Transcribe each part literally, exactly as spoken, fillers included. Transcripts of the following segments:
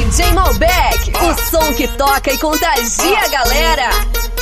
D J Malbec, o som que toca e contagia a galera.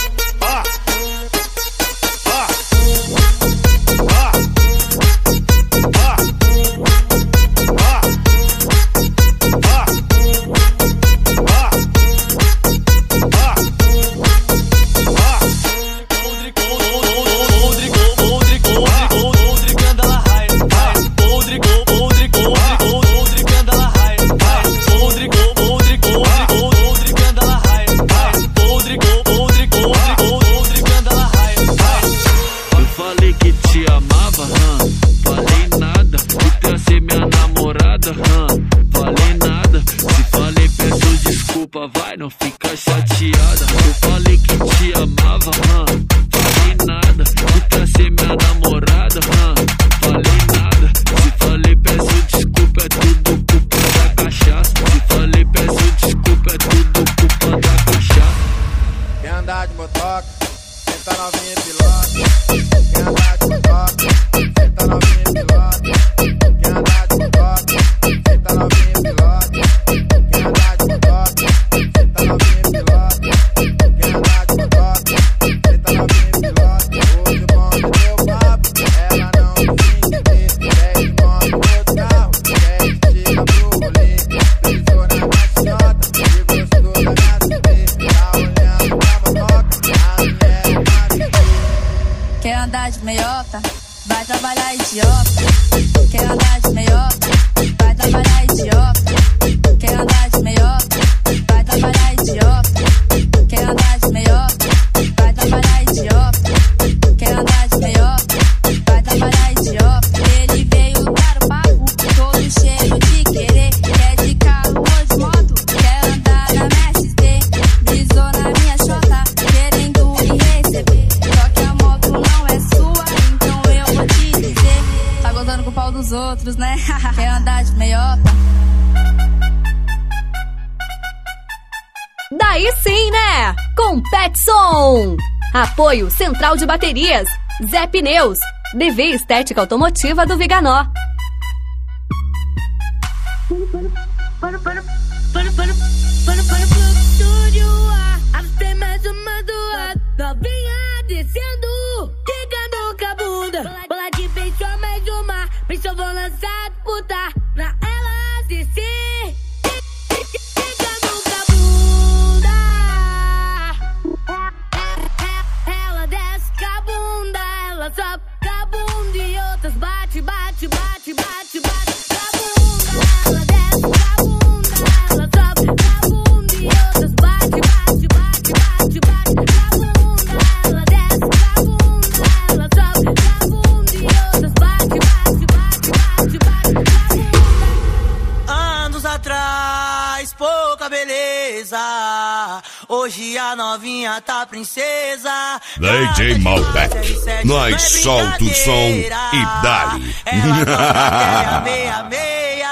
Vai, não fica chateada. Eu falei que te amava, hum. Falei nada, tu quer ser minha namorada, hum. Falei nada, se falei peço desculpa, é tudo culpa da cachaça. Se falei peço desculpa, é tudo culpa da cachaça. Quer andar de motoca, senta novinha e pilota. Quer andar de motoca, senta novinha e pilota. Quer andar de motoca, senta novinha e pilota. Quer andar de motoca. Quer andar de meiota? Vai trabalhar, idiota. Quer andar de meiota? Vai trabalhar, idiota. Quer andar de meiota? Vai trabalhar, idiota. Quer andar de meiota? Vai trabalhar, idiota. Quer andar de meiota? Vai trabalhar, idiota. Ele veio dar o papo, todo cheio de querer. Quer de carro ou de moto? Quer andar na Mercedes? Brisou na minha chota, querendo me receber. Só que a moto não é sua, então eu vou te dizer. Tá gozando com o pau dos outros, né? Quer andar de meiota? Daí sim, né? Com Petson. Apoio Central de Baterias, Zé Pneus, D V Estética Automotiva do Viganó. Para, para, para, para, para, para, para, pro estúdio A. Tem mais uma doada, novinha descendo, chegando com a bunda. Bola de peixe, mais uma, peixe eu vou lançar puta pra ela assistir. Chegando com a bunda. Ela desce com a bunda, ela sobe com a bunda e outras bate, bate, bate, bate, bate. Hoje a novinha tá princesa. D J Malbec, nós solta o som e dá-lhe. Ela meia, meia.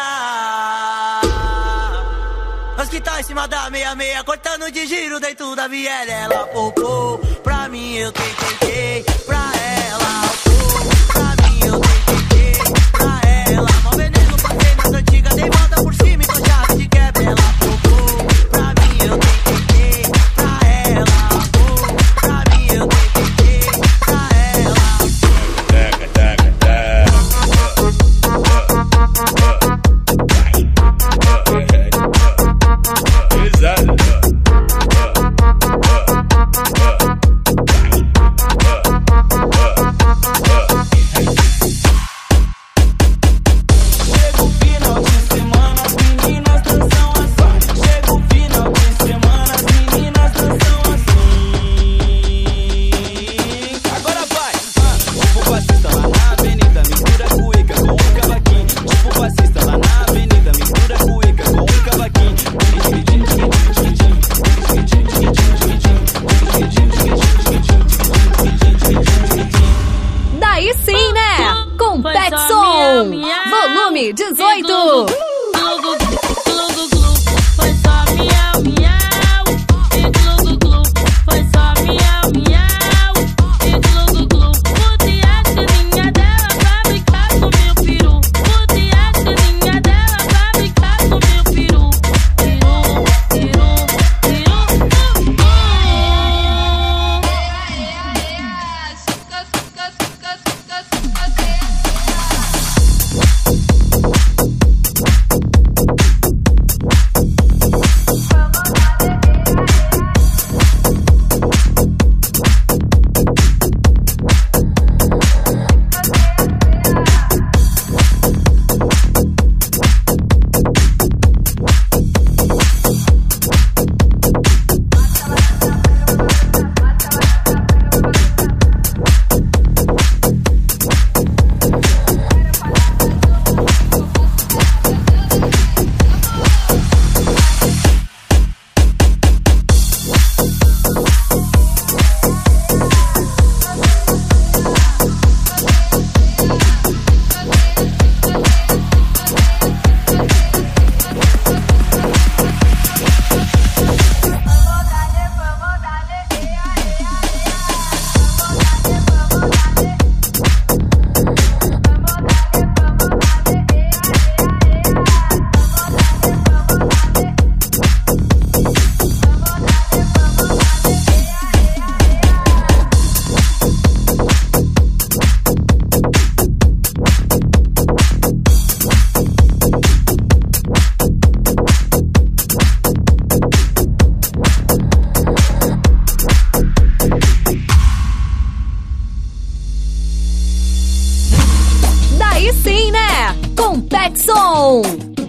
Nós que tá em cima da meia, meia, cortando de giro dentro da viela. Ela popou, pra mim eu tentei, pra ela pô, pra mim eu tentei, pra ela. Mó veneno, passei nas antigas, dei volta por cima e tô chave de quebra. Ela popou, pra mim eu tentei, pra ela pô, pra mim eu tentei, pra ela. Taca, taca, taca. Exato. Chega o final de semana, as meninas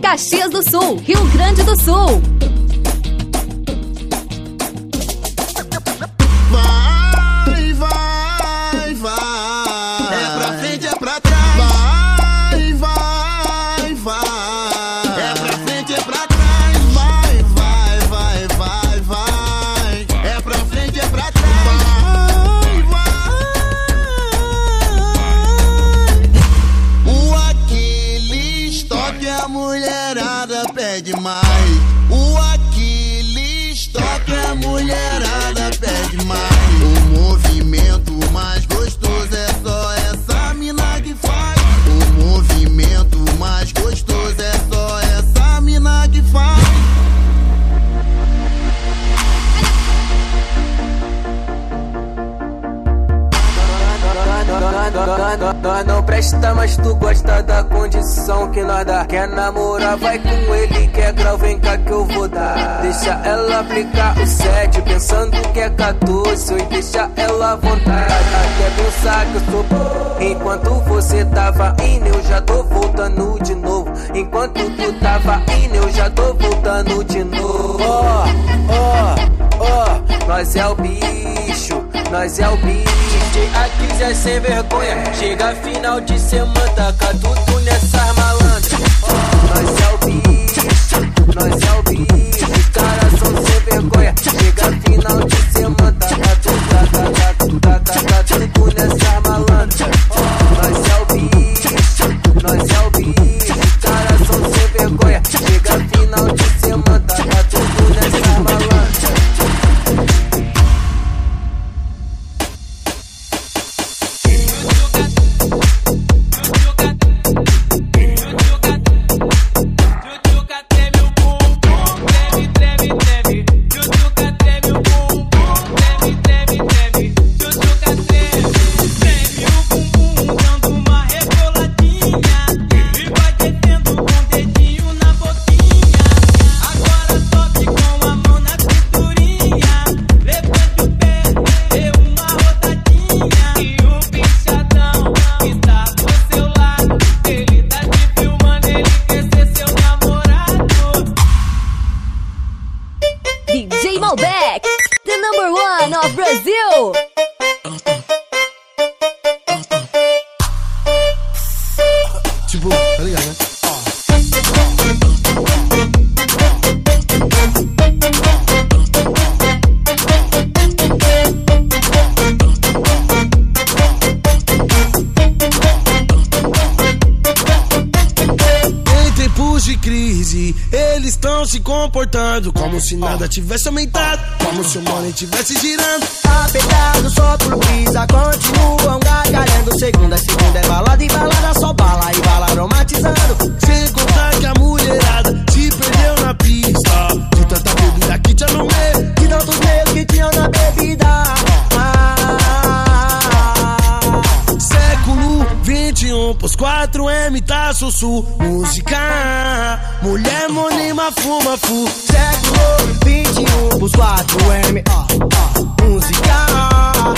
Caxias do Sul, Rio Grande do Sul. Vai, vai, vai. É pra frente, é pra trás. Vai, vai, vai. É pra frente, é pra trás. Vai, vai, vai, vai, vai. É pra frente, é pra trás. Vai, vai. O Aquiles toque, a mulherada pede mais. O Aquiles toque, a mulherada pede mais. O movimento mais gostoso é só essa mina que faz. O movimento mais gostoso é só essa mina que faz. Nós não presta, mas tu gosta da condição que nós dá. Quer namorar, vai com ele, quer grau, vem cá que eu vou dar. Deixa ela aplicar o sete, pensando que é quatorze. E deixa ela à vontade, quer pensar que eu sou bom. Enquanto você tava indo, eu já tô voltando de novo. Enquanto tu tava indo, eu já tô voltando de novo. Ó, ó, ó, nós é o bicho, nós é o bicho. D J Aquiles é sem vergonha. Chega final de semana, taca tudo nessas malandras. Nós é o bicho, nós é o bicho. Os caras são sem vergonha. Chega final de semana, taca tudo, taca tudo, taca tudo nessas malandras. Nós é o bicho, nós é o bicho. Os caras são sem vergonha. Chega final de semana, taca tudo nessas malandras. D J Malbec, the number one of Brazil. Tipo, tá ligado, né? De crise, eles estão se comportando como se nada tivesse aumentado, como se o money tivesse girando. Apertado só por brisa, continuam gargalhando. Segunda a segunda é balada e balada, só bala e bala aromatizando. Sem contar que a mulherada se perdeu na pista, de tanta bebida que tinha no meio, de tantos meios que tinham na bebida. Século vinte e um, pós quatro M tá sussu. Música, mulher monima fuma fu. Século vinte e um, pós quatro M, ó, ó. Música,